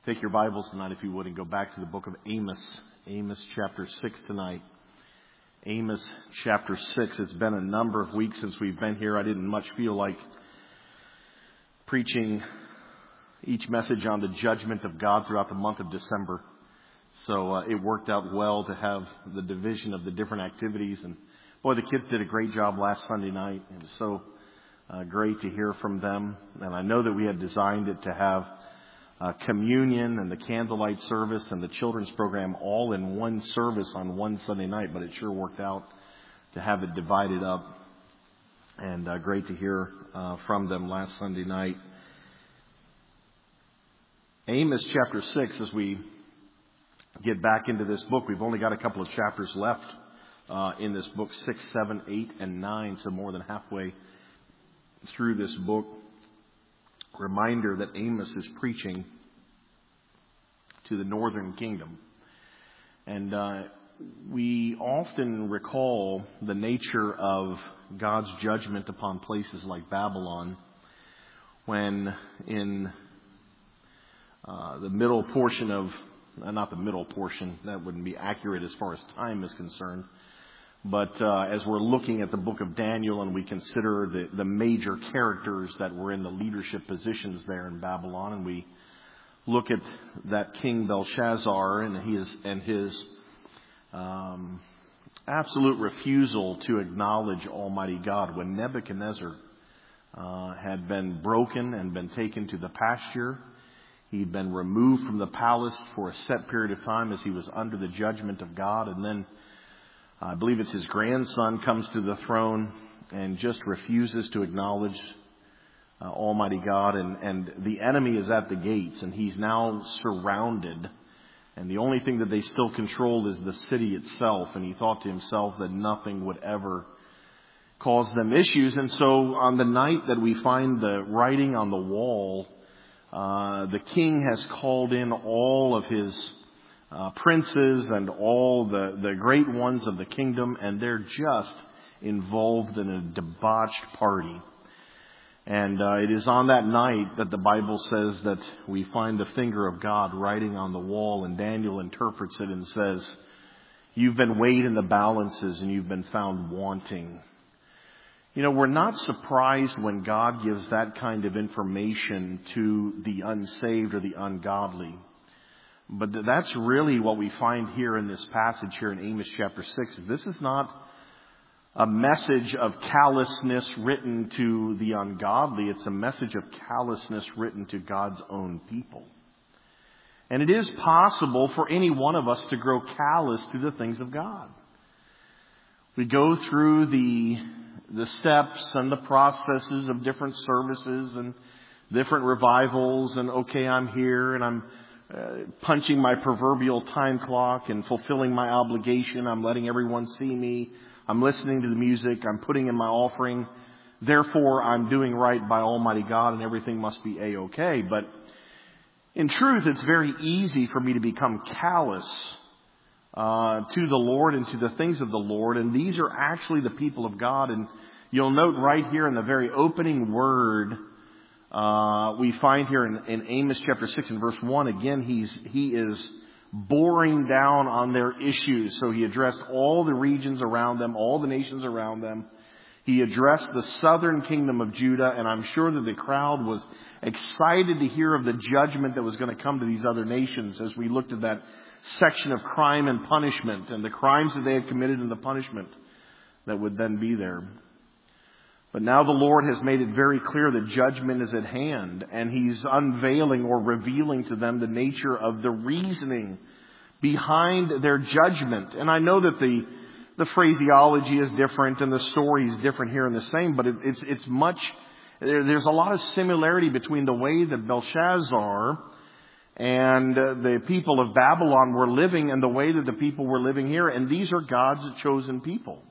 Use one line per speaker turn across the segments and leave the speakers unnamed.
Take your Bibles tonight, if you would, and go back to the book of Amos. Amos chapter 6 tonight. Amos chapter 6. It's been a number of weeks since we've been here. I didn't much feel like preaching each message on the judgment of God throughout the month of December. So it worked out well to have the division of the different activities. And boy, the kids did a great job last Sunday night. It was so great to hear from them. And I know that we had designed it to have communion and the candlelight service and the children's program all in one service on one Sunday night, but it sure worked out to have it divided up. And great to hear from them last Sunday night. Amos chapter 6, as we get back into this book, we've only got a couple of chapters left in this book, 6, 7, 8, and 9, so more than halfway through this book. Reminder that Amos is preaching to the northern kingdom. And we often recall the nature of God's judgment upon places like Babylon when in the middle portion of, not the middle portion, that wouldn't be accurate as far as time is concerned, but as we're looking at the book of Daniel and we consider the major characters that were in the leadership positions there in Babylon, and we look at that King Belshazzar and his absolute refusal to acknowledge Almighty God when Nebuchadnezzar had been broken and been taken to the pasture. He'd been removed from the palace for a set period of time as he was under the judgment of God, and then I believe it's his grandson comes to the throne and just refuses to acknowledge Almighty God. And the enemy is at the gates, and he's now surrounded. And the only thing that they still control is the city itself. And he thought to himself that nothing would ever cause them issues. And so on the night that we find the writing on the wall, the king has called in all of his princes and all the great ones of the kingdom, and they're just involved in a debauched party. And it is on that night that the Bible says that we find the finger of God writing on the wall, and Daniel interprets it and says, "You've been weighed in the balances and you've been found wanting." You know, we're not surprised when God gives that kind of information to the unsaved or the ungodly. But that's really what we find here in this passage here in Amos chapter 6. This is not a message of callousness written to the ungodly. It's a message of callousness written to God's own people. And it is possible for any one of us to grow callous to the things of God. We go through the steps and the processes of different services and different revivals, and okay, I'm here and I'm punching my proverbial time clock and fulfilling my obligation. I'm letting everyone see me. I'm listening to the music. I'm putting in my offering. Therefore, I'm doing right by Almighty God and everything must be A-okay. But in truth, it's very easy for me to become callous to the Lord and to the things of the Lord. And these are actually the people of God. And you'll note right here in the very opening word, we find here in Amos chapter 6 and verse 1, again, he is boring down on their issues. So he addressed all the regions around them, all the nations around them. He addressed the southern kingdom of Judah, and I'm sure that the crowd was excited to hear of the judgment that was going to come to these other nations as we looked at that section of crime and punishment and the crimes that they had committed and the punishment that would then be there. But now the Lord has made it very clear that judgment is at hand, and He's unveiling or revealing to them the nature of the reasoning behind their judgment. And I know that the phraseology is different and the story is different here and the same, but it's much, there's a lot of similarity between the way that Belshazzar and the people of Babylon were living and the way that the people were living here. And these are God's chosen people.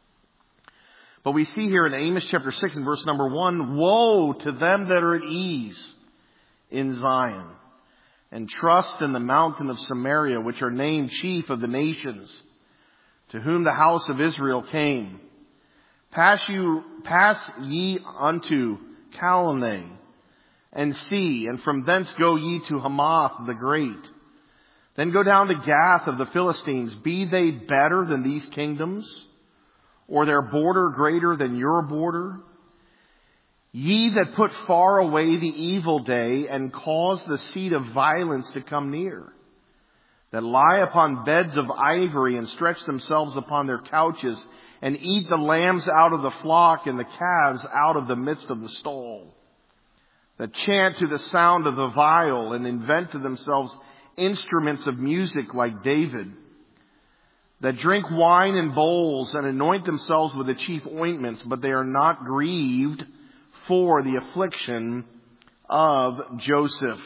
But we see here in Amos chapter 6 and verse number 1, "Woe to them that are at ease in Zion, and trust in the mountain of Samaria, which are named chief of the nations, to whom the house of Israel came. Pass ye unto Calneh, and see, and from thence go ye to Hamath the great. Then go down to Gath of the Philistines. Be they better than these kingdoms? Or their border greater than your border? Ye that put far away the evil day, and cause the seat of violence to come near, that lie upon beds of ivory, and stretch themselves upon their couches, and eat the lambs out of the flock, and the calves out of the midst of the stall, that chant to the sound of the viol, and invent to themselves instruments of music like David, that drink wine in bowls, and anoint themselves with the chief ointments, but they are not grieved for the affliction of Joseph.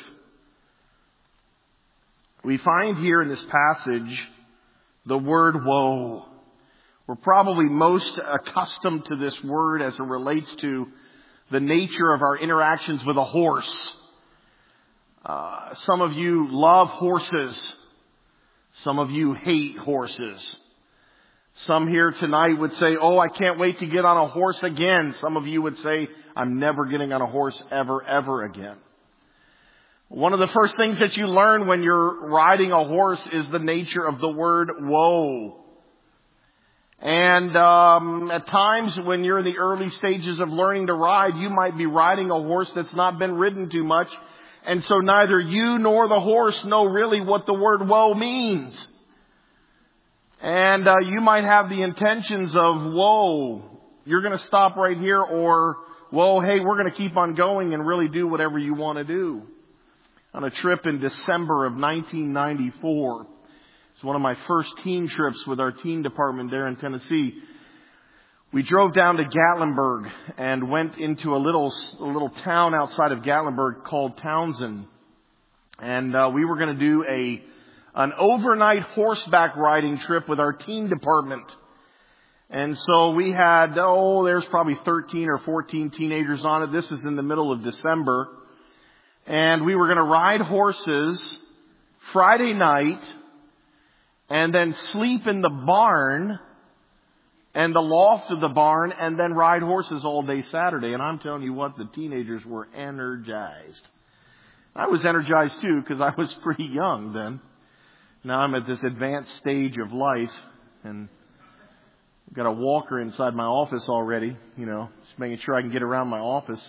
We find here in this passage the word woe. We're probably most accustomed to this word as it relates to the nature of our interactions with a horse. Some of you love horses. Some of you hate horses. Some here tonight would say, oh, I can't wait to get on a horse again. Some of you would say, I'm never getting on a horse ever again. One of the first things that you learn when you're riding a horse is the nature of the word woe. And at times when you're in the early stages of learning to ride, you might be riding a horse that's not been ridden too much. And so neither you nor the horse know really what the word woe means. And you might have the intentions of, whoa, you're going to stop right here, or, whoa, hey, we're going to keep on going and really do whatever you want to do. On a trip in December of 1994, it's one of my first teen trips with our teen department there in Tennessee. We drove down to Gatlinburg and went into a little town outside of Gatlinburg called Townsend. And we were going to do an overnight horseback riding trip with our teen department. And so we had, there's probably 13 or 14 teenagers on it. This is in the middle of December. And we were going to ride horses Friday night and then sleep in the barn and the loft of the barn and then ride horses all day Saturday. And I'm telling you what, the teenagers were energized. I was energized too because I was pretty young then. Now I'm at this advanced stage of life and I've got a walker inside my office already, just making sure I can get around my office.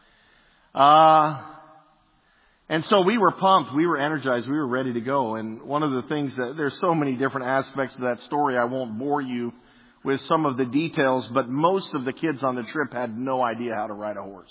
And so we were pumped, we were energized, we were ready to go. And one of the things there's so many different aspects to that story, I won't bore you with some of the details, but most of the kids on the trip had no idea how to ride a horse.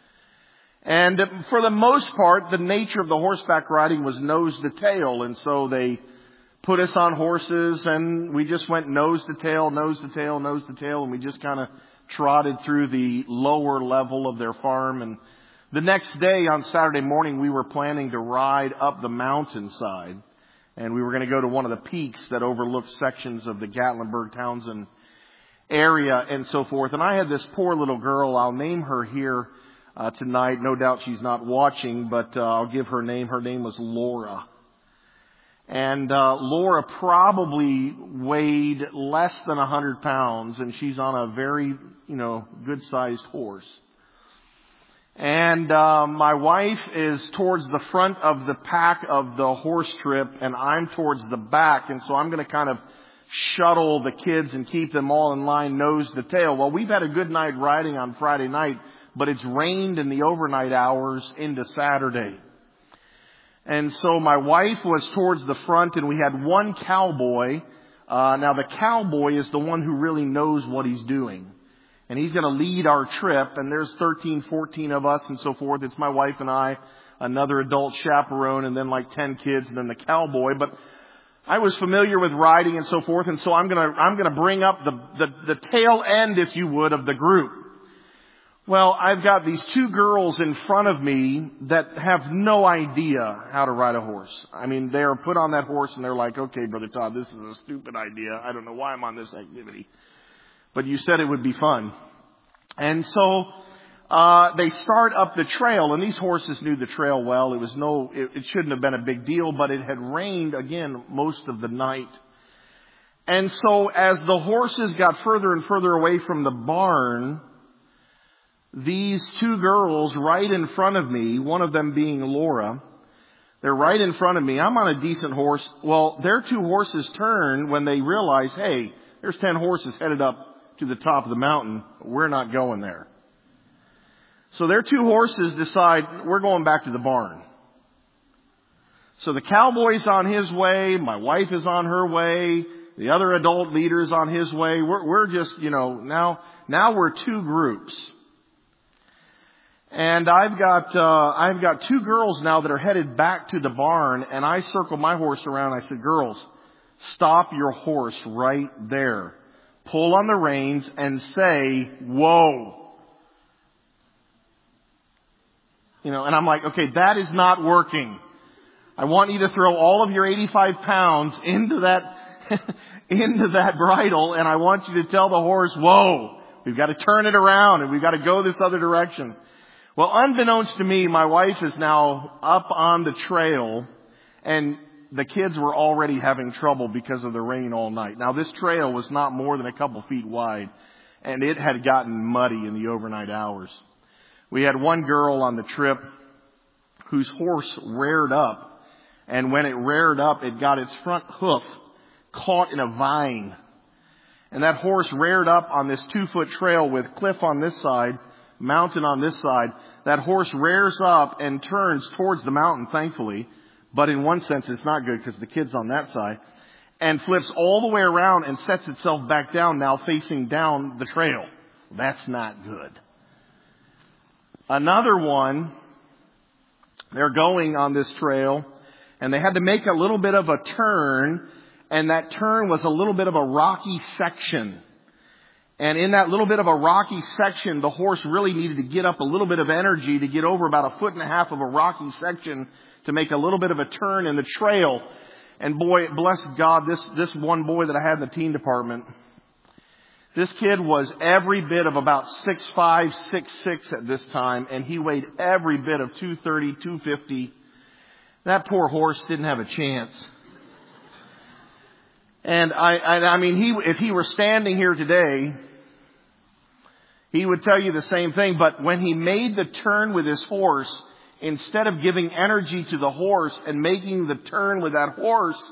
And for the most part, the nature of the horseback riding was nose to tail. And so they put us on horses and we just went nose to tail, nose to tail, nose to tail. And we just kind of trotted through the lower level of their farm. And the next day on Saturday morning, we were planning to ride up the mountainside. And we were going to go to one of the peaks that overlooked sections of the Gatlinburg, Townsend area and so forth. And I had this poor little girl, I'll name her here tonight. No doubt she's not watching, but I'll give her name. Her name was Laura. And Laura probably weighed less than 100 pounds, and she's on a very, good-sized horse. And my wife is towards the front of the pack of the horse trip, and I'm towards the back. And so I'm going to kind of shuttle the kids and keep them all in line nose to tail. Well, we've had a good night riding on Friday night, but it's rained in the overnight hours into Saturday. And so my wife was towards the front, and we had one cowboy. Now the cowboy is the one who really knows what he's doing. And he's going to lead our trip, and there's 13, 14 of us and so forth. It's my wife and I, another adult chaperone, and then like 10 kids, and then the cowboy. But I was familiar with riding and so forth, and so I'm going to bring up the tail end, if you would, of the group. Well, I've got these two girls in front of me that have no idea how to ride a horse. I mean, they are put on that horse and they're like, okay, Brother Todd, this is a stupid idea. I don't know why I'm on this activity. But you said it would be fun. And so they start up the trail, and these horses knew the trail well. It shouldn't have been a big deal, but it had rained again most of the night. And so as the horses got further and further away from the barn, these two girls right in front of me, one of them being Laura, they're right in front of me. I'm on a decent horse. Well, their two horses turn when they realize, hey, there's 10 horses headed up to the top of the mountain. We're not going there. So their two horses decide, we're going back to the barn. So the cowboy's on his way. My wife is on her way. The other adult leader's on his way. We're just, now we're two groups. And I've got two girls now that are headed back to the barn, and I circled my horse around. I said, girls, stop your horse right there. Pull on the reins and say, whoa. And I'm like, okay, that is not working. I want you to throw all of your 85 pounds into that bridle, and I want you to tell the horse, whoa, we've got to turn it around and we've got to go this other direction. Well, unbeknownst to me, my wife is now up on the trail, and the kids were already having trouble because of the rain all night. Now, this trail was not more than a couple feet wide, and it had gotten muddy in the overnight hours. We had one girl on the trip whose horse reared up, and when it reared up, it got its front hoof caught in a vine. And that horse reared up on this 2-foot trail with cliff on this side, mountain on this side. That horse rears up and turns towards the mountain, thankfully. But in one sense, it's not good because the kid's on that side. And flips all the way around and sets itself back down, now facing down the trail. That's not good. Another one, they're going on this trail, and they had to make a little bit of a turn, and that turn was a little bit of a rocky section. And in that little bit of a rocky section, the horse really needed to get up a little bit of energy to get over about 1.5 feet of a rocky section to make a little bit of a turn in the trail. And boy, bless God, this one boy that I had in the teen department, this kid was every bit of about 6'5", 6'6" at this time, and he weighed every bit of 230, 250. That poor horse didn't have a chance. And I mean, if he were standing here today, he would tell you the same thing. But when he made the turn with his horse, instead of giving energy to the horse and making the turn with that horse,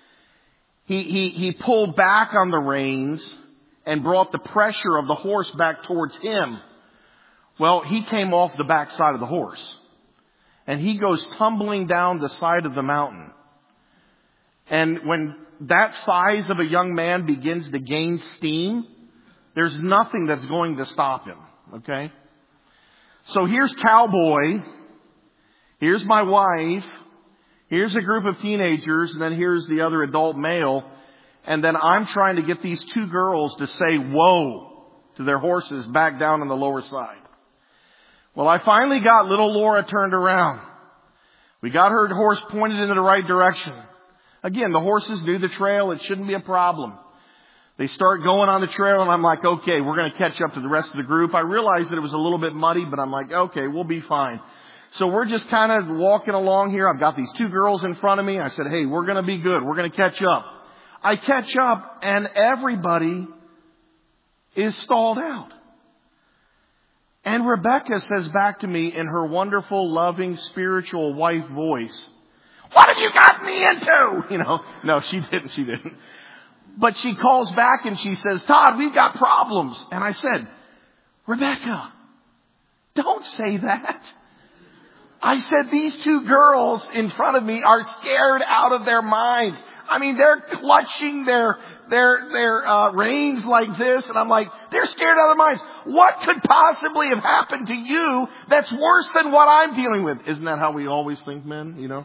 he pulled back on the reins and brought the pressure of the horse back towards him. Well, he came off the backside of the horse, and he goes tumbling down the side of the mountain. And when that size of a young man begins to gain steam, there's nothing that's going to stop him. Okay? So here's Cowboy. Here's my wife. Here's a group of teenagers. And then here's the other adult male. And then I'm trying to get these two girls to say whoa to their horses back down on the lower side. Well, I finally got little Laura turned around. We got her horse pointed in the right direction. Again, the horses knew the trail. It shouldn't be a problem. They start going on the trail, and I'm like, okay, we're going to catch up to the rest of the group. I realized that it was a little bit muddy, but I'm like, okay, we'll be fine. So we're just kind of walking along here. I've got these two girls in front of me. I said, hey, we're going to be good. We're going to catch up. I catch up, and everybody is stalled out. And Rebecca says back to me in her wonderful, loving, spiritual wife voice, what have you got me into? No, she didn't. But she calls back and she says, Todd, we've got problems. And I said, Rebecca, don't say that. I said, these two girls in front of me are scared out of their minds. I mean, they're clutching their reins like this. And I'm like, they're scared out of their minds. What could possibly have happened to you that's worse than what I'm dealing with? Isn't that how we always think, men,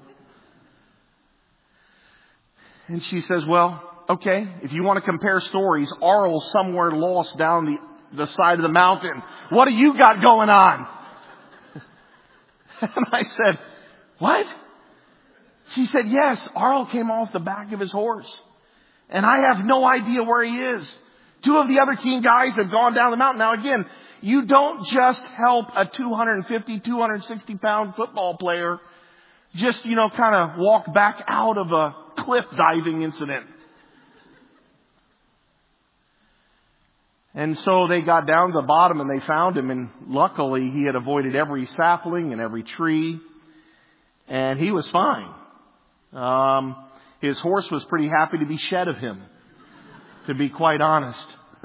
And she says, well, okay, if you want to compare stories, Arl's somewhere lost down the side of the mountain. What do you got going on? And I said, what? She said, yes, Arl came off the back of his horse. And I have no idea where he is. Two of the other teen guys have gone down the mountain. Now again, you don't just help a 250, 260 pound football player just, kind of walk back out of a cliff diving incident. And so they got down to the bottom and they found him, and luckily he had avoided every sapling and every tree, and he was fine. His horse was pretty happy to be shed of him, to be quite honest.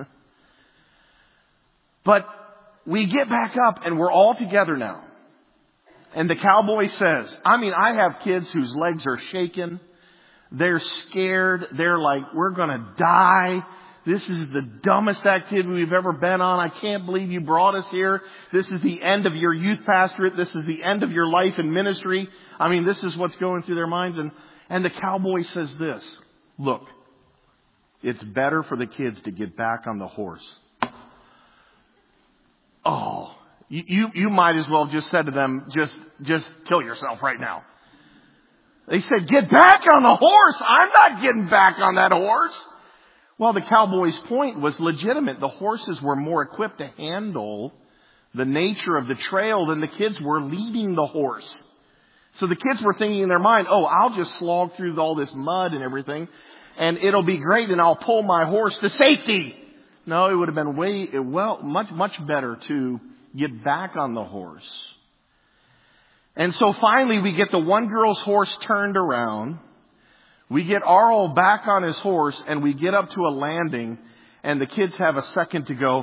But we get back up and we're all together now. And the cowboy says, I have kids whose legs are shaking. They're scared. They're like, we're going to die. This is the dumbest activity we've ever been on. I can't believe you brought us here. This is the end of your youth pastorate. This is the end of your life in ministry. This is what's going through their minds. And the cowboy says this, look, it's better for the kids to get back on the horse. Oh, you might as well just said to them, just kill yourself right now. They said, get back on the horse. I'm not getting back on that horse. Well, the cowboy's point was legitimate. The horses were more equipped to handle the nature of the trail than the kids were leading the horse. So the kids were thinking in their mind, I'll just slog through all this mud and everything, and it'll be great, and I'll pull my horse to safety. No, it would have been much better to get back on the horse. And so finally we get the one girl's horse turned around. We get Arl back on his horse, and we get up to a landing, and the kids have a second to go.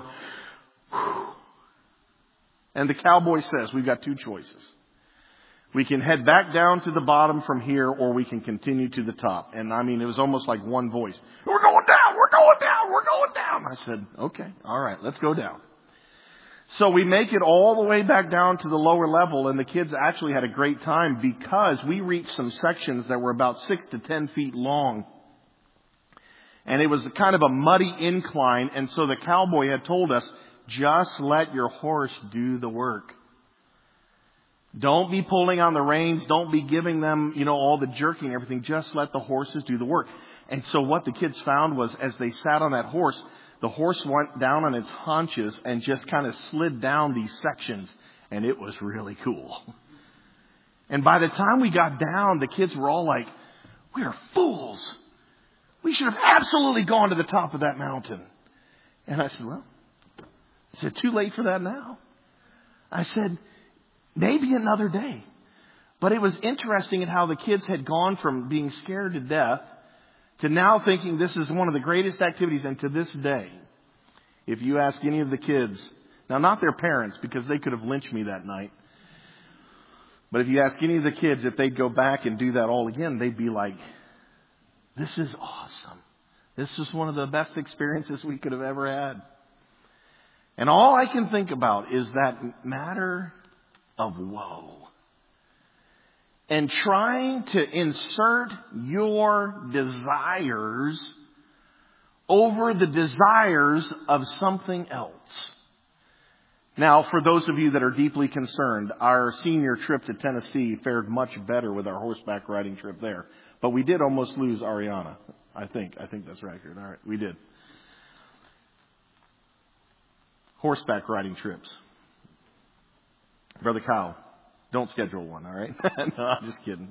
And the cowboy says, we've got two choices. We can head back down to the bottom from here, or we can continue to the top. And it was almost like one voice. We're going down, we're going down, we're going down. I said, okay, all right, let's go down. So we make it all the way back down to the lower level, and the kids actually had a great time because we reached some sections that were about 6 to 10 feet long. And it was kind of a muddy incline, and so the cowboy had told us, just let your horse do the work. Don't be pulling on the reins. Don't be giving them, all the jerking and everything. Just let the horses do the work. And so what the kids found was as they sat on that horse, the horse went down on its haunches and just kind of slid down these sections. And it was really cool. And by the time we got down, the kids were all like, we are fools. We should have absolutely gone to the top of that mountain. And I said, is it too late for that now? I said, maybe another day. But it was interesting in how the kids had gone from being scared to death to now thinking this is one of the greatest activities. And to this day, if you ask any of the kids, now not their parents because they could have lynched me that night, but if you ask any of the kids if they'd go back and do that all again, they'd be like, this is awesome. This is one of the best experiences we could have ever had. And all I can think about is that matter of woe. And trying to insert your desires over the desires of something else. Now, for those of you that are deeply concerned, our senior trip to Tennessee fared much better with our horseback riding trip there. But we did almost lose Ariana. I think that's right here. All right, we did. Horseback riding trips. Brother Kyle, don't schedule one, all right? No, I'm just kidding.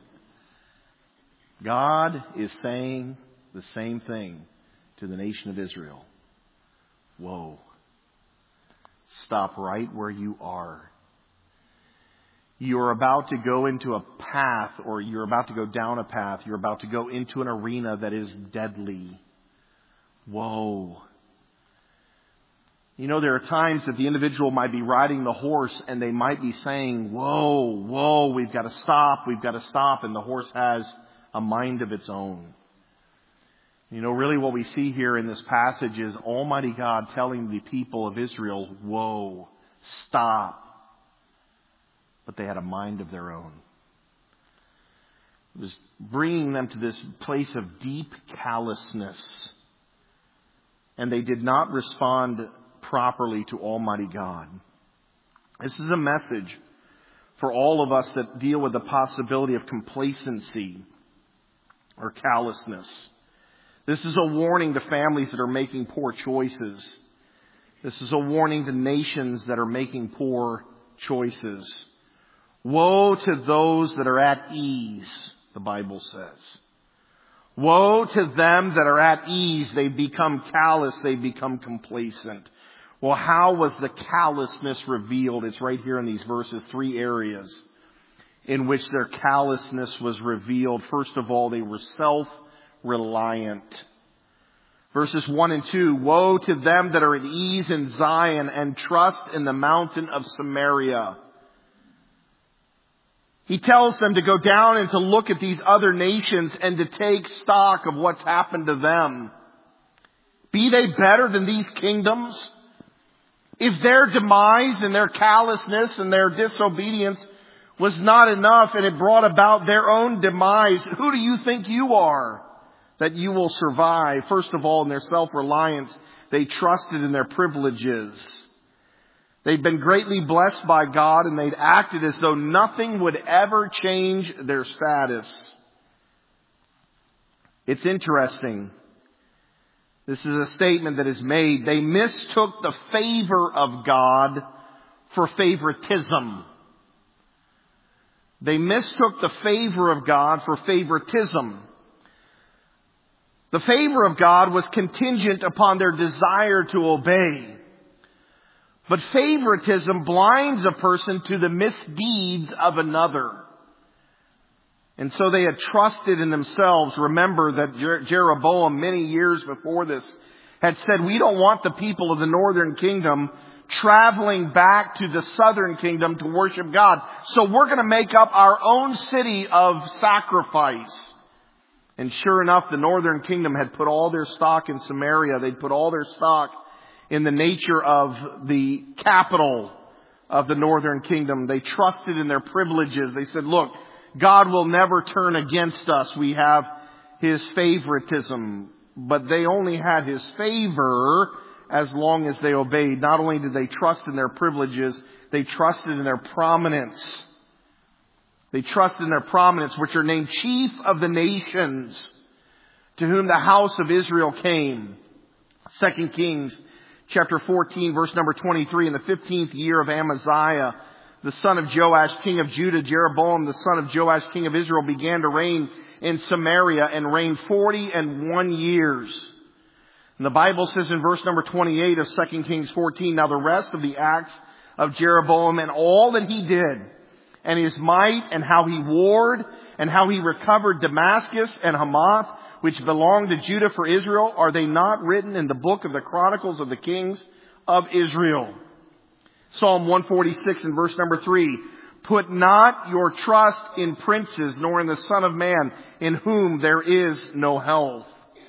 God is saying the same thing to the nation of Israel. Whoa. Stop right where you are. You're about to go into a path, or you're about to go down a path. You're about to go into an arena that is deadly. Whoa. There are times that the individual might be riding the horse and they might be saying, whoa, we've got to stop. And the horse has a mind of its own. Really what we see here in this passage is Almighty God telling the people of Israel, whoa, stop. But they had a mind of their own. It was bringing them to this place of deep callousness. And they did not respond properly to Almighty God. This is a message for all of us that deal with the possibility of complacency or callousness. This is a warning to families that are making poor choices. This is a warning to nations that are making poor choices. Woe to those that are at ease, the Bible says. Woe to them that are at ease. They become callous. They become complacent. Well, how was the callousness revealed? It's right here in these verses, 3 areas in which their callousness was revealed. First of all, they were self-reliant. Verses 1 and 2, woe to them that are at ease in Zion and trust in the mountain of Samaria. He tells them to go down and to look at these other nations and to take stock of what's happened to them. Be they better than these kingdoms? If their demise and their callousness and their disobedience was not enough and it brought about their own demise, who do you think you are that you will survive? First of all, in their self-reliance, they trusted in their privileges. They'd been greatly blessed by God and they'd acted as though nothing would ever change their status. It's interesting. This is a statement that is made. They mistook the favor of God for favoritism. They mistook the favor of God for favoritism. The favor of God was contingent upon their desire to obey. But favoritism blinds a person to the misdeeds of another. And so they had trusted in themselves. Remember that Jeroboam, many years before this, had said, we don't want the people of the northern kingdom traveling back to the southern kingdom to worship God. So we're going to make up our own city of sacrifice. And sure enough, the northern kingdom had put all their stock in Samaria. They'd put all their stock in the nature of the capital of the northern kingdom. They trusted in their privileges. They said, look, God will never turn against us. We have His favoritism. But they only had His favor as long as they obeyed. Not only did they trust in their privileges, they trusted in their prominence. They trusted in their prominence, which are named chief of the nations, to whom the house of Israel came. 2 Kings chapter 14, verse number 23, in the 15th year of Amaziah, the son of Joash, king of Judah, Jeroboam, the son of Joash, king of Israel, began to reign in Samaria and reigned 41 years. And the Bible says in verse number 28 of 2 Kings 14, now the rest of the acts of Jeroboam and all that he did, and his might, and how he warred, and how he recovered Damascus and Hamath, which belonged to Judah for Israel, are they not written in the book of the Chronicles of the Kings of Israel? Psalm 146 and verse number 3, put not your trust in princes, nor in the Son of Man, in whom there is no help.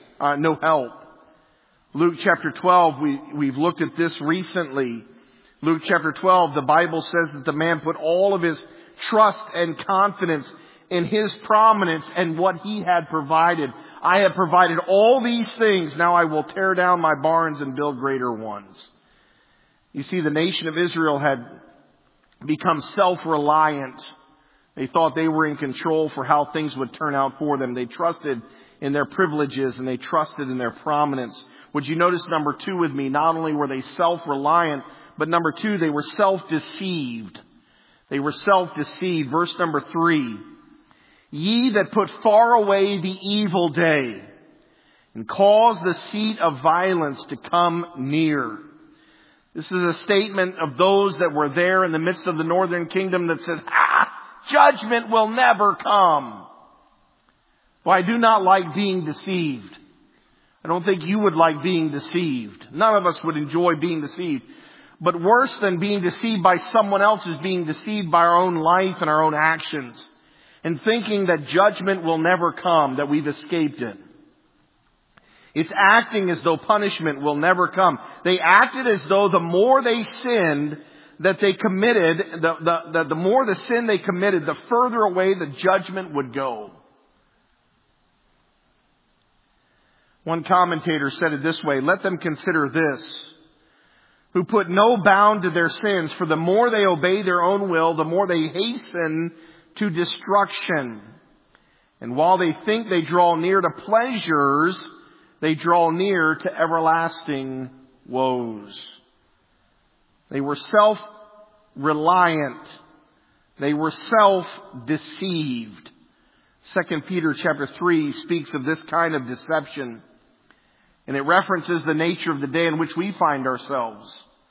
Luke chapter 12, we've looked at this recently. Luke chapter 12, the Bible says that the man put all of his trust and confidence in His prominence and what He had provided. I have provided all these things. Now I will tear down my barns and build greater ones. You see, the nation of Israel had become self-reliant. They thought they were in control for how things would turn out for them. They trusted in their privileges and they trusted in their prominence. Would you notice number 2 with me? Not only were they self-reliant, but number 2, they were self-deceived. They were self-deceived. Verse number 3. Ye that put far away the evil day and cause the seat of violence to come near. This is a statement of those that were there in the midst of the northern kingdom that said, judgment will never come. Well, I do not like being deceived. I don't think you would like being deceived. None of us would enjoy being deceived. But worse than being deceived by someone else is being deceived by our own life and our own actions. And thinking that judgment will never come, that we've escaped it. It's acting as though punishment will never come. They acted as though the more they sinned that they committed, the more the sin they committed, the further away the judgment would go. One commentator said it this way, let them consider this, who put no bound to their sins, for the more they obey their own will, the more they hasten to destruction. And while they think they draw near to pleasures, they draw near to everlasting woes. They were self-reliant. They were self-deceived. 2 Peter chapter 3 speaks of this kind of deception. And it references the nature of the day in which we find ourselves.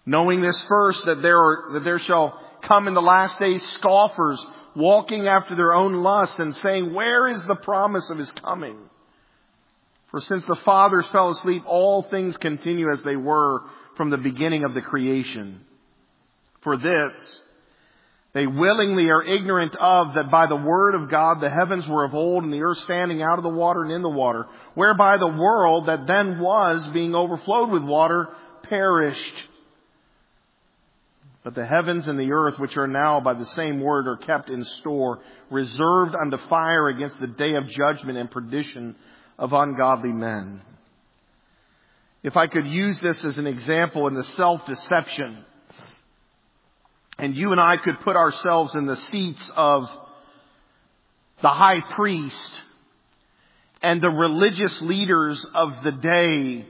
Knowing this first, that there shall come in the last days scoffers, walking after their own lusts, and saying, where is the promise of his coming? For since the fathers fell asleep, all things continue as they were from the beginning of the creation. For this, they willingly are ignorant of, that by the word of God the heavens were of old, and the earth standing out of the water and in the water, whereby the world that then was, being overflowed with water, perished. But the heavens and the earth, which are now by the same word, are kept in store, reserved unto fire against the day of judgment and perdition of ungodly men. If I could use this as an example in the self-deception, and you and I could put ourselves in the seats of the high priest and the religious leaders of the day,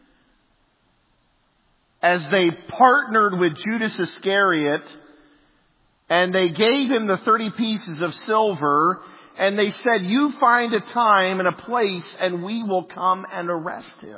as they partnered with Judas Iscariot, and they gave him the 30 pieces of silver, and they said, you find a time and a place, and we will come and arrest him.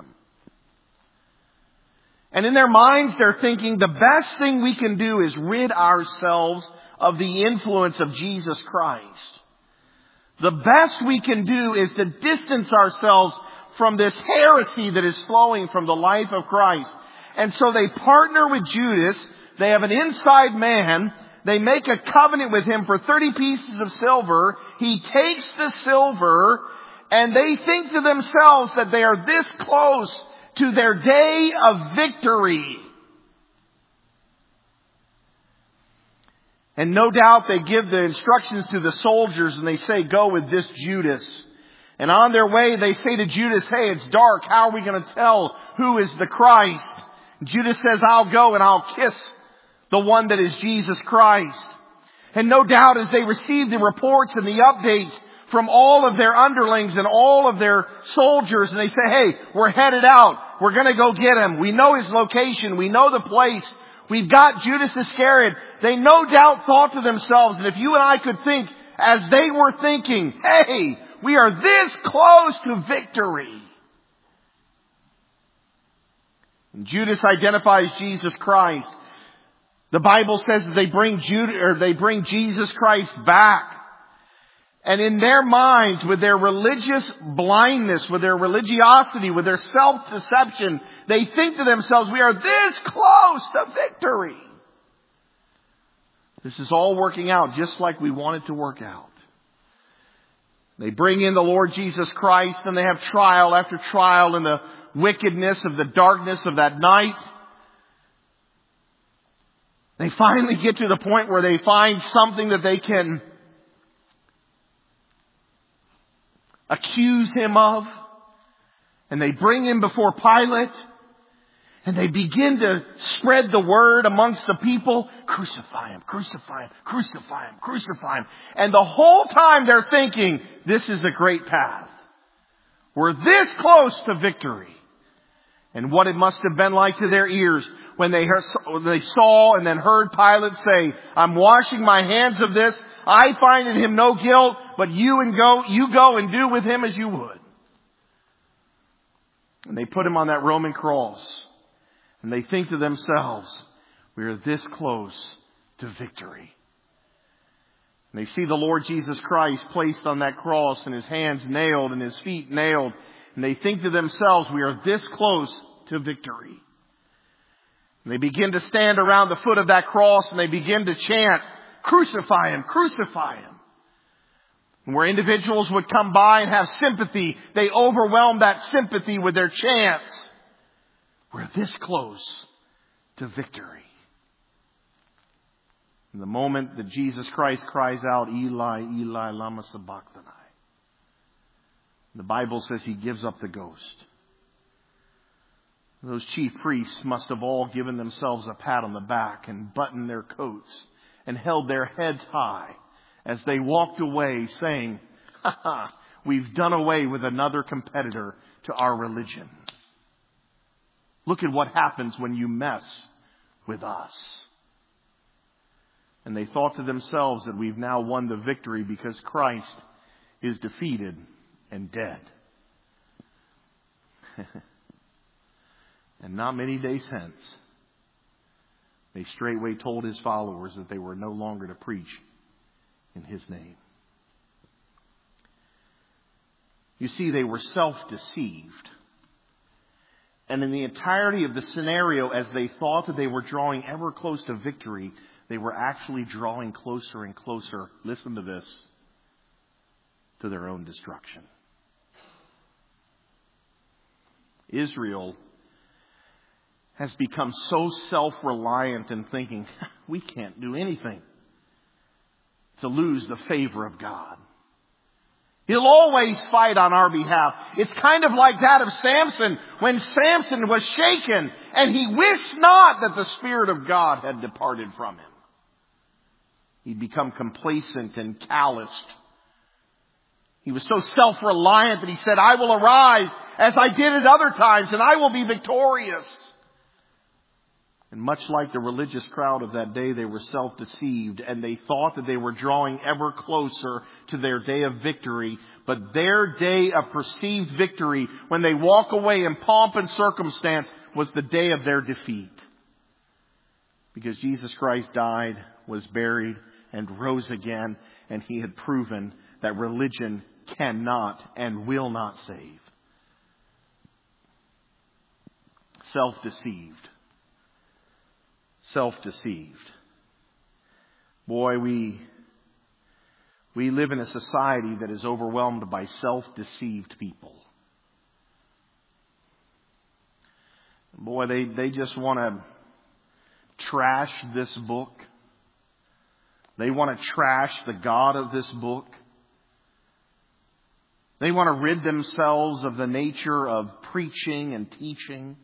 And in their minds, they're thinking, the best thing we can do is rid ourselves of the influence of Jesus Christ. The best we can do is to distance ourselves from this heresy that is flowing from the life of Christ. And so they partner with Judas. They have an inside man. They make a covenant with him for 30 pieces of silver. He takes the silver, and they think to themselves that they are this close to their day of victory. And no doubt they give the instructions to the soldiers, and they say, go with this Judas. And on their way they say to Judas, hey, it's dark. How are we going to tell who is the Christ? Judas says, I'll go and I'll kiss the one that is Jesus Christ. And no doubt as they receive the reports and the updates from all of their underlings and all of their soldiers, and they say, hey, we're headed out. We're going to go get him. We know his location. We know the place. We've got Judas Iscariot. They no doubt thought to themselves, and if you and I could think as they were thinking, hey, we are this close to victory. Judas identifies Jesus Christ. The Bible says that they bring Jesus Christ back. And in their minds, with their religious blindness, with their religiosity, with their self-deception, they think to themselves, we are this close to victory. This is all working out just like we want it to work out. They bring in the Lord Jesus Christ, and they have trial after trial in the wickedness of the darkness of that night. They finally get to the point where they find something that they can accuse him of. And they bring him before Pilate. And they begin to spread the word amongst the people. Crucify him, crucify him, crucify him, crucify him. And the whole time they're thinking, this is a great path. We're this close to victory. And what it must have been like to their ears when they saw and then heard Pilate say, I'm washing my hands of this. I find in him no guilt, but you go and do with him as you would. And they put him on that Roman cross. And they think to themselves, we are this close to victory. And they see the Lord Jesus Christ placed on that cross, and his hands nailed and his feet nailed. And they think to themselves, we are this close to victory. And they begin to stand around the foot of that cross, and they begin to chant, crucify him, crucify him. And where individuals would come by and have sympathy, they overwhelm that sympathy with their chants. We're this close to victory. In the moment that Jesus Christ cries out, Eli, Eli, lama sabachthani, the Bible says he gives up the ghost. Those chief priests must have all given themselves a pat on the back and buttoned their coats and held their heads high as they walked away saying, ha ha, we've done away with another competitor to our religion. Look at what happens when you mess with us. And they thought to themselves that we've now won the victory because Christ is defeated and dead. And not many days hence, they straightway told his followers that they were no longer to preach in his name. You see, they were self-deceived. And in the entirety of the scenario, as they thought that they were drawing ever close to victory, they were actually drawing closer and closer, listen to this, to their own destruction. Israel has become so self-reliant in thinking, we can't do anything to lose the favor of God. He'll always fight on our behalf. It's kind of like that of Samson, when Samson was shaken and he wished not that the Spirit of God had departed from him. He'd become complacent and calloused. He was so self-reliant that he said, I will arise as I did at other times and I will be victorious. And much like the religious crowd of that day, they were self-deceived and they thought that they were drawing ever closer to their day of victory. But their day of perceived victory, when they walk away in pomp and circumstance, was the day of their defeat. Because Jesus Christ died, was buried, and rose again, and he had proven that religion cannot and will not save. Self-deceived. Self-deceived. Boy, we live in a society that is overwhelmed by self-deceived people. Boy, they just want to trash this book. They want to trash the God of this book. They want to rid themselves of the nature of preaching and teaching.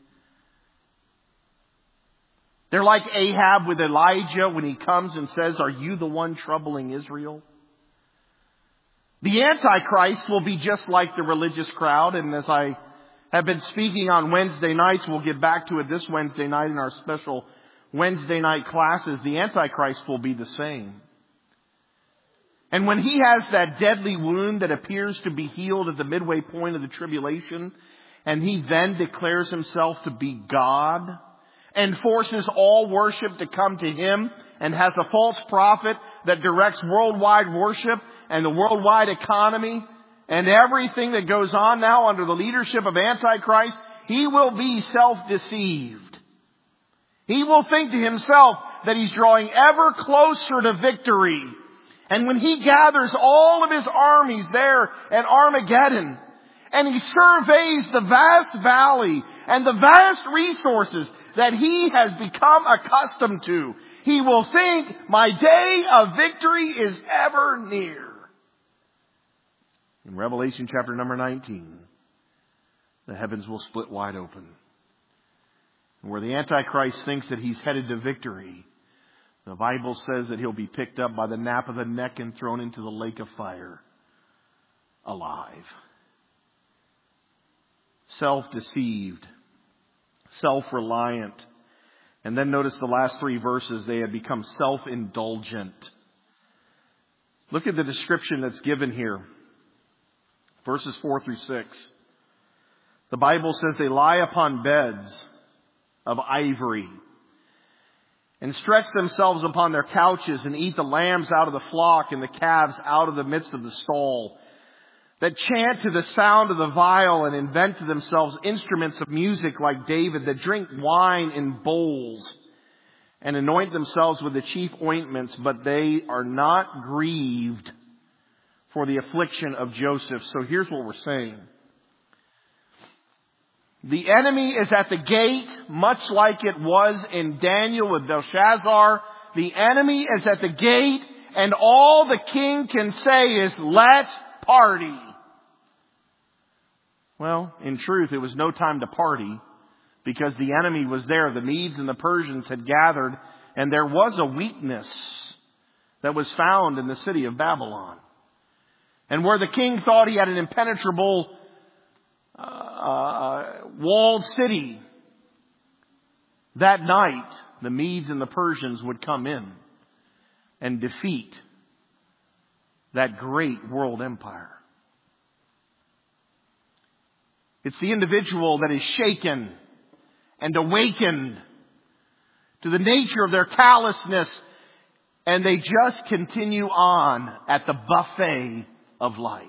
They're like Ahab with Elijah when he comes and says, are you the one troubling Israel? The Antichrist will be just like the religious crowd. And as I have been speaking on Wednesday nights, we'll get back to it this Wednesday night in our special Wednesday night classes. The Antichrist will be the same. And when he has that deadly wound that appears to be healed at the midway point of the tribulation, and he then declares himself to be God, and forces all worship to come to him, and has a false prophet that directs worldwide worship and the worldwide economy and everything that goes on now under the leadership of Antichrist, he will be self-deceived. He will think to himself that he's drawing ever closer to victory. And when he gathers all of his armies there at Armageddon, and he surveys the vast valley and the vast resources that he has become accustomed to, he will think, my day of victory is ever near. In Revelation chapter number 19, the heavens will split wide open. And where the Antichrist thinks that he's headed to victory, the Bible says that he'll be picked up by the nape of the neck and thrown into the lake of fire alive. Self-deceived, self-reliant. And then notice the last three verses, they have become self-indulgent. Look at the description that's given here. Verses 4 through 6. The Bible says they lie upon beds of ivory and stretch themselves upon their couches and eat the lambs out of the flock and the calves out of the midst of the stall, that chant to the sound of the viol and invent to themselves instruments of music like David, that drink wine in bowls and anoint themselves with the chief ointments, but they are not grieved for the affliction of Joseph. So here's what we're saying. The enemy is at the gate, much like it was in Daniel with Belshazzar. The enemy is at the gate, and all the king can say is, let's party. Well, in truth, it was no time to party, because the enemy was there. The Medes and the Persians had gathered, and there was a weakness that was found in the city of Babylon. And where the king thought he had an impenetrable walled city, that night the Medes and the Persians would come in and defeat that great world empire. It's the individual that is shaken and awakened to the nature of their callousness, and they just continue on at the buffet of life.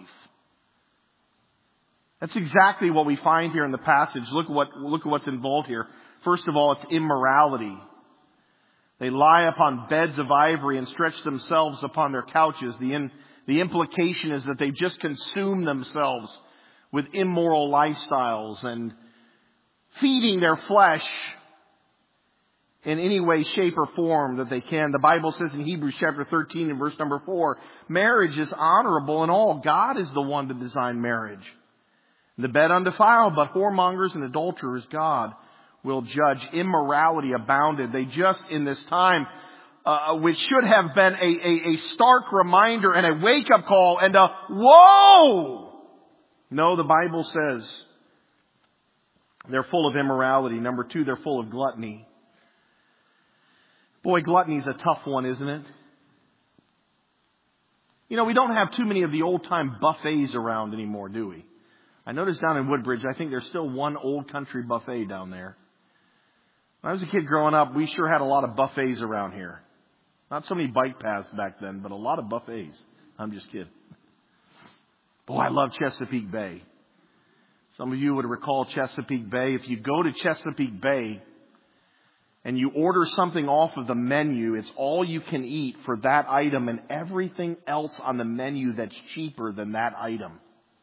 That's exactly what we find here in the passage. Look at what's involved here. First of all, it's immorality. They lie upon beds of ivory and stretch themselves upon their couches. The implication is that they've just consumed themselves with immoral lifestyles and feeding their flesh in any way, shape, or form that they can. The Bible says in Hebrews chapter 13 and verse number 4, marriage is honorable in all. God is the one to design marriage. The bed undefiled, but whoremongers and adulterers God will judge. Immorality abounded. They just in this time, which should have been a stark reminder and a wake-up call and a whoa! No, the Bible says they're full of immorality. Number 2, they're full of gluttony. Boy, gluttony's a tough one, isn't it? You know, we don't have too many of the old-time buffets around anymore, do we? I noticed down in Woodbridge, I think there's still one old country buffet down there. When I was a kid growing up, we sure had a lot of buffets around here. Not so many bike paths back then, but a lot of buffets. I'm just kidding. Boy, I love Chesapeake Bay. Some of you would recall Chesapeake Bay. If you go to Chesapeake Bay and you order something off of the menu, it's all you can eat for that item and everything else on the menu that's cheaper than that item.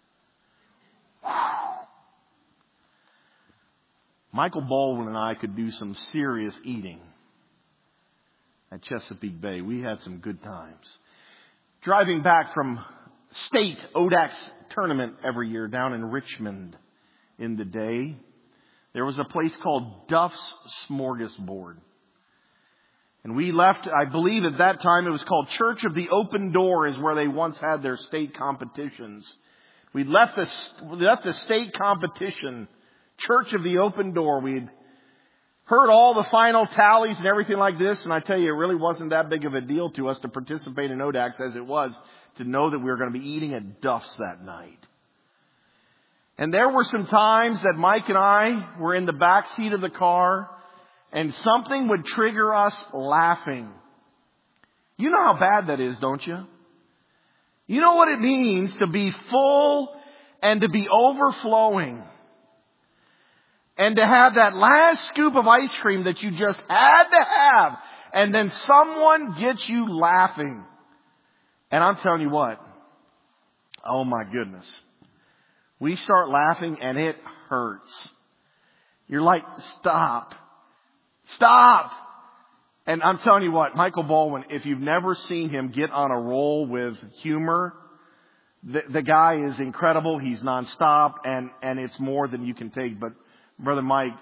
Michael Baldwin and I could do some serious eating at Chesapeake Bay. We had some good times. Driving back from state ODAX tournament every year down in Richmond in the day, there was a place called Duff's Smorgasbord. And we left, I believe at that time it was called Church of the Open Door is where they once had their state competitions. We left the state competition, Church of the Open Door. We'd heard all the final tallies and everything like this, and I tell you, it really wasn't that big of a deal to us to participate in ODAX as it was to know that we were going to be eating at Duff's that night. And there were some times that Mike and I were in the back seat of the car, and something would trigger us laughing. You know how bad that is, don't you? You know what it means to be full and to be overflowing. And to have that last scoop of ice cream that you just had to have. And then someone gets you laughing. And I'm telling you what. Oh my goodness. We start laughing and it hurts. You're like, stop. Stop. And I'm telling you what, Michael Baldwin, if you've never seen him get on a roll with humor, the guy is incredible. He's nonstop and it's more than you can take. But Brother Mike,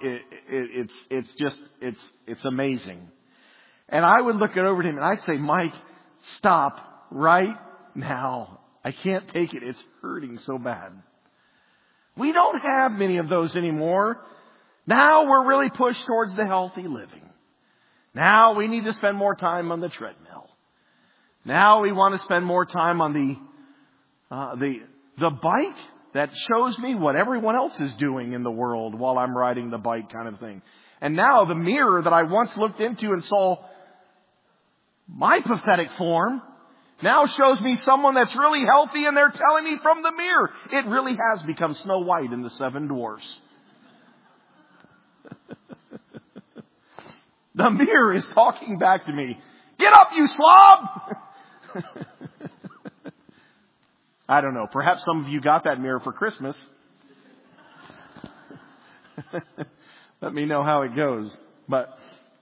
it's amazing. And I would look over to him and I'd say, Mike, stop right now. I can't take it. It's hurting so bad. We don't have many of those anymore. Now we're really pushed towards the healthy living. Now we need to spend more time on the treadmill. Now we want to spend more time on the bike that shows me what everyone else is doing in the world while I'm riding the bike kind of thing. And now the mirror that I once looked into and saw my pathetic form now shows me someone that's really healthy and they're telling me from the mirror. It really has become Snow White and the Seven Dwarfs. The mirror is talking back to me. Get up, you slob! I don't know. Perhaps some of you got that mirror for Christmas. Let me know how it goes. But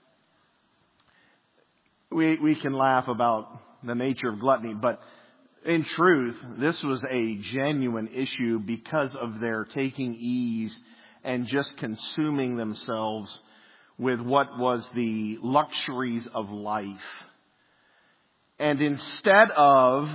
we can laugh about the nature of gluttony. But in truth, this was a genuine issue because of their taking ease and just consuming themselves with what was the luxuries of life. And instead of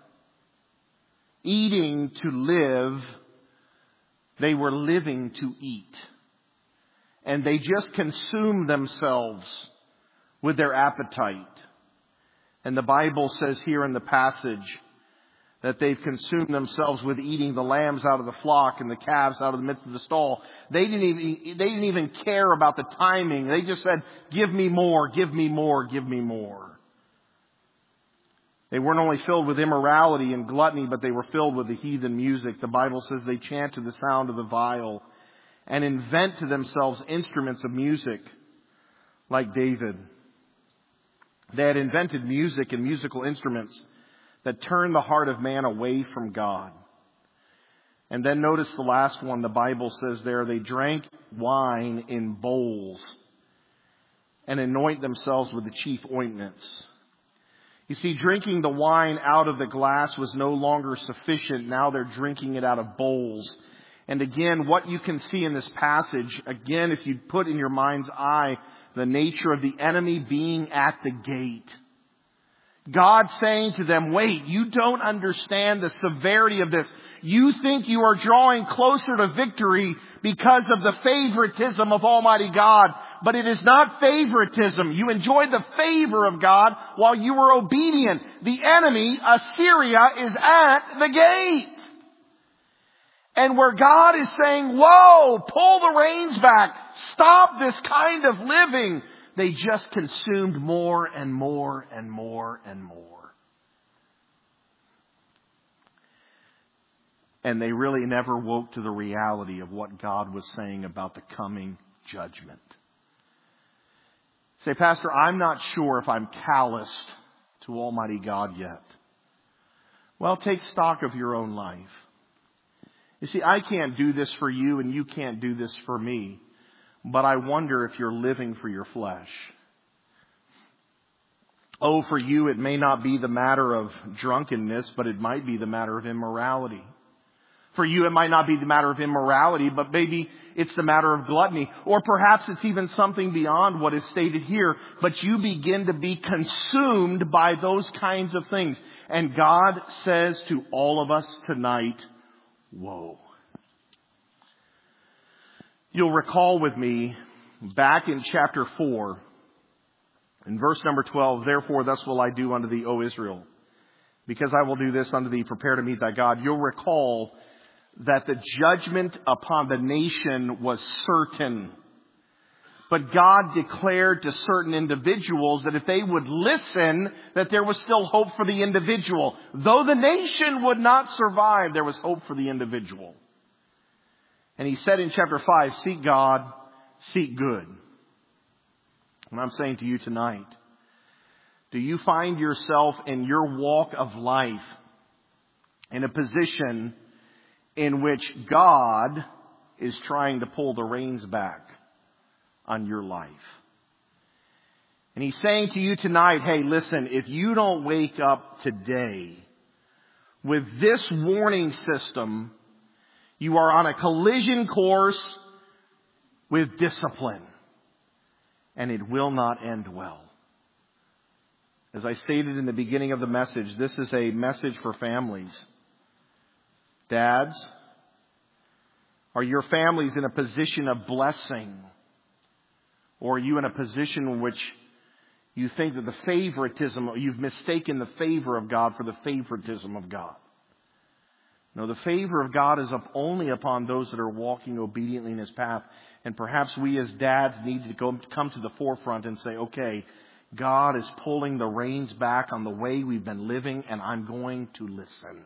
eating to live, they were living to eat. And they just consumed themselves with their appetite. And the Bible says here in the passage that they've consumed themselves with eating the lambs out of the flock and the calves out of the midst of the stall. They didn't even care about the timing. They just said, give me more, give me more, give me more. They weren't only filled with immorality and gluttony, but they were filled with the heathen music. The Bible says they chant to the sound of the viol and invent to themselves instruments of music like David. They had invented music and musical instruments that turned the heart of man away from God. And then notice the last one. The Bible says there, they drank wine in bowls and anoint themselves with the chief ointments. You see, drinking the wine out of the glass was no longer sufficient. Now they're drinking it out of bowls. And again, what you can see in this passage, again, if you put in your mind's eye the nature of the enemy being at the gate. God saying to them, wait, you don't understand the severity of this. You think you are drawing closer to victory because of the favoritism of Almighty God. But it is not favoritism. You enjoyed the favor of God while you were obedient. The enemy, Assyria, is at the gate. And where God is saying, whoa, pull the reins back. Stop this kind of living. They just consumed more and more and more and more. And they really never woke to the reality of what God was saying about the coming judgment. Say, Pastor, I'm not sure if I'm calloused to Almighty God yet. Well, take stock of your own life. You see, I can't do this for you and you can't do this for me. But I wonder if you're living for your flesh. Oh, for you it may not be the matter of drunkenness, but it might be the matter of immorality. For you it might not be the matter of immorality, but maybe it's the matter of gluttony. Or perhaps it's even something beyond what is stated here. But you begin to be consumed by those kinds of things. And God says to all of us tonight, woe. You'll recall with me back in chapter 4, in verse number 12, therefore thus will I do unto thee, O Israel, because I will do this unto thee, prepare to meet thy God. You'll recall that the judgment upon the nation was certain. But God declared to certain individuals that if they would listen, that there was still hope for the individual. Though the nation would not survive, there was hope for the individual. And he said in chapter 5, seek God, seek good. And I'm saying to you tonight, do you find yourself in your walk of life in a position in which God is trying to pull the reins back on your life? And he's saying to you tonight, hey, listen, if you don't wake up today with this warning system, you are on a collision course with discipline, and it will not end well. As I stated in the beginning of the message, this is a message for families. Dads, are your families in a position of blessing? Or are you in a position in which you think that the favoritism, you've mistaken the favor of God for the favoritism of God? No, the favor of God is only upon those that are walking obediently in His path. And perhaps we as dads need to come to the forefront and say, okay, God is pulling the reins back on the way we've been living, and I'm going to listen.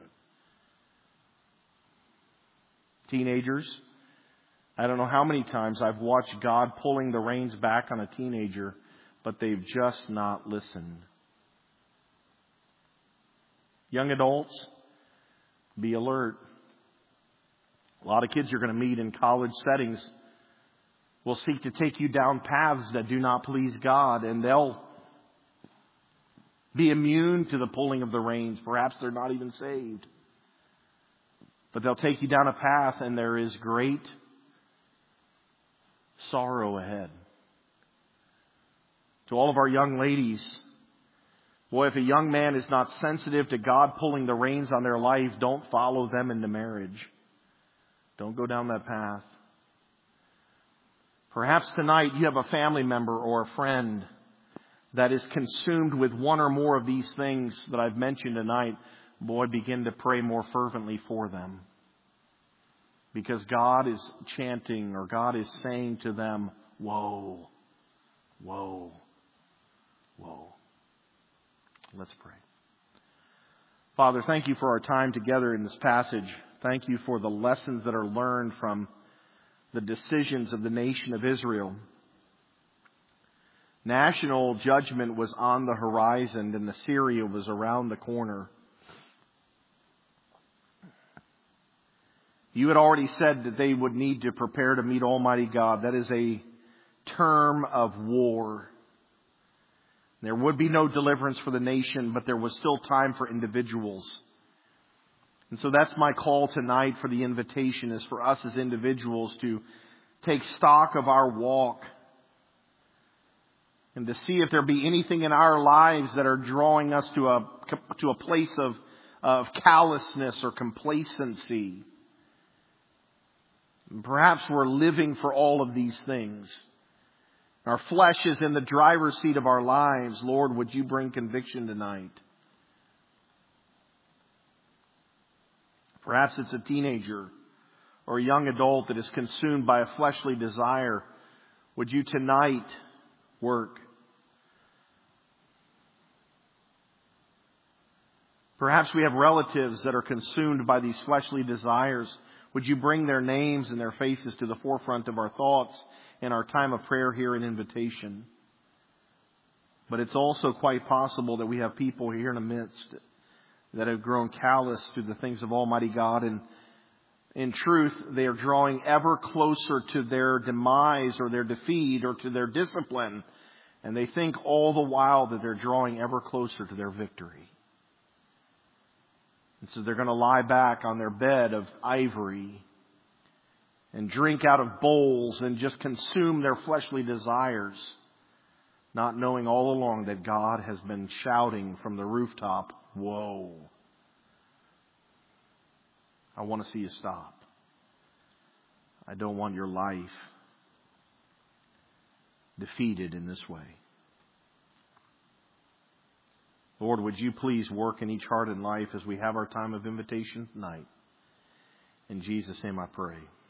Teenagers, I don't know how many times I've watched God pulling the reins back on a teenager, but they've just not listened. Young adults, be alert. A lot of kids you're going to meet in college settings will seek to take you down paths that do not please God, and they'll be immune to the pulling of the reins. Perhaps they're not even saved. But they'll take you down a path, and there is great sorrow ahead. To all of our young ladies, boy, if a young man is not sensitive to God pulling the reins on their life, don't follow them into marriage. Don't go down that path. Perhaps tonight you have a family member or a friend that is consumed with one or more of these things that I've mentioned tonight. boy, begin to pray more fervently for them. Because God is chanting, or God is saying to them, woe, woe, woe. Let's pray. Father, thank you for our time together in this passage. Thank you for the lessons that are learned from the decisions of the nation of Israel. National judgment was on the horizon, and Assyria was around the corner. You had already said that they would need to prepare to meet Almighty God. That is a term of war. There would be no deliverance for the nation, but there was still time for individuals. And so that's my call tonight for the invitation, is for us as individuals to take stock of our walk and to see if there be anything in our lives that are drawing us to a place of callousness or complacency. And perhaps we're living for all of these things. Our flesh is in the driver's seat of our lives. Lord, would you bring conviction tonight? Perhaps it's a teenager or a young adult that is consumed by a fleshly desire. Would you tonight work? Perhaps we have relatives that are consumed by these fleshly desires. Would you bring their names and their faces to the forefront of our thoughts in our time of prayer here in invitation? But it's also quite possible that we have people here in the midst that have grown callous to the things of Almighty God. And in truth, they are drawing ever closer to their demise or their defeat or to their discipline. And they think all the while that they're drawing ever closer to their victory. And so they're going to lie back on their bed of ivory and drink out of bowls and just consume their fleshly desires, not knowing all along that God has been shouting from the rooftop, woe. I want to see you stop. I don't want your life defeated in this way. Lord, would you please work in each heart and life as we have our time of invitation tonight. In Jesus' name I pray.